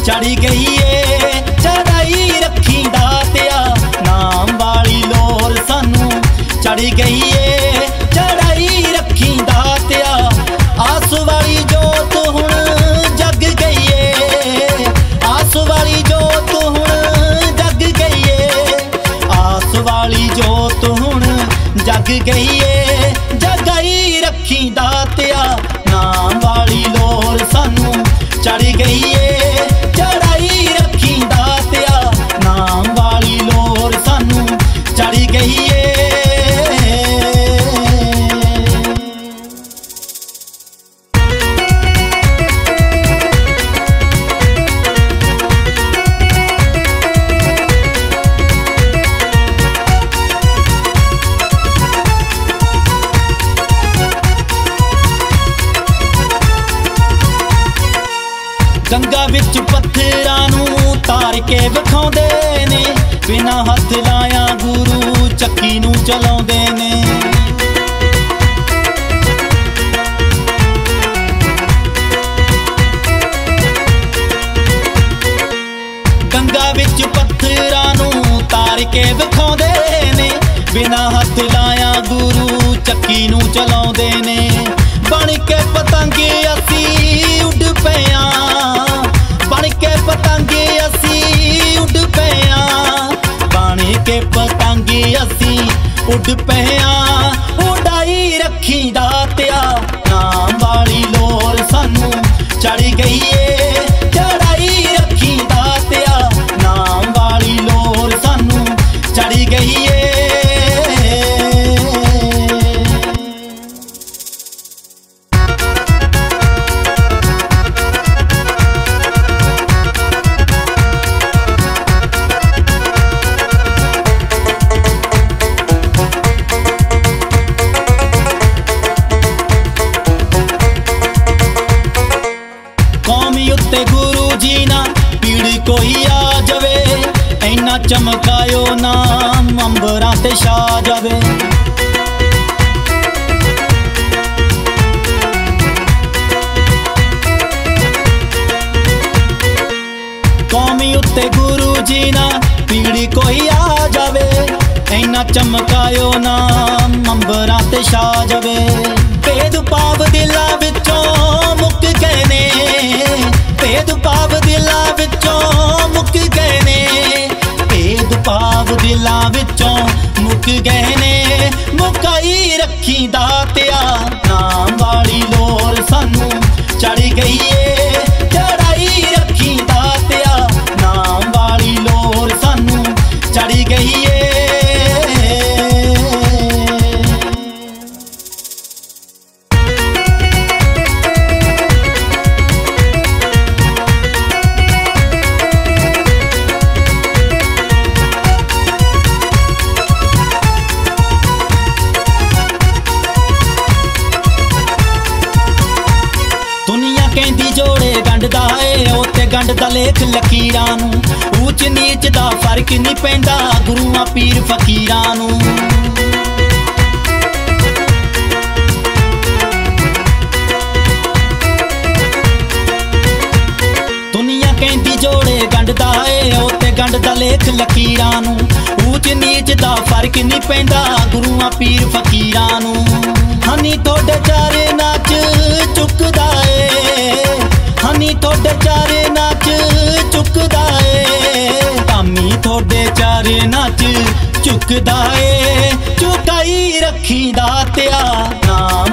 चढ़ी गई है चढ़ाई रखी दातिया नाम वाली लोर सानू चढ़ी गई है चढ़ाई रखी दातिया आस वाली जोत हुण जग गई है आस वाली जोत हुण जग गई है आस वाली जोत हुण जग गई है जगाई रखी दातिया नाम वाली लोर सानू चढ़ी गई है चढ़ाई रखी दातिया नाम वाली लोर सानू चढ़ी गई है। गंगा विच पत्थरां नूं तार के विखाउंदे ने बिना हथ लाया गुरु चक्की नूं चलाउंदे ने गंगा विच पत्थरां नूं तार के विखाउंदे ने बिना हथ लाया गुरु चक्की नूं चलाउंदे ने बन के पतंगे असीं उड़ पिया बन के पतंगे असीं उड़ पिया बन के पतंगे असीं उड़ पिया उड़ाई रखी दातिया नाम वाली लोर सानू चढ़ी गई है चढ़ाई रखी दातिया नाम वाली लोर सानू चढ़ी गई है। गुरु जी ना पीड़ कोई आ जावे ऐना चमकायो नाम अंबरां ते छा जावे कौमी उत्ते गुरु जी ना पीड़ कोई आ जावे ऐना चमकायो नाम अंबरां ते छा जावे भेद पाव दिलां विचों मुक गए ने भेद पाव दिलां विचों मुक गए ने भेद पाव दिलां विचों मुक गए ने मुकाई रखी दातिया नाम वाली लोर सानू चढ़ी गई है चढ़ाई रखी दातिया नाम वाली लोर सानू चढ़ी गई है। कहंदी जोड़े गंढदा है उत्ते गंढदा लेख लकीरां नूं ऊच नीच दा फर्क नहीं पैंदा गुरुआं पीर फकीरां नूं दुनिया कहंदी जोड़े गंढदा है उत्ते गंढदा लेख लकीरां नूं ऊच नीच दा फर्क नहीं पैंदा गुरुआं पीर फकीरां नूं हनी तोड़े चारे नाच चुकदा है हनी तोड़े चारे नाच चुकदा है तामी तोड़े चारे नाच चुकदा है चुकाई रखी दातिया नाम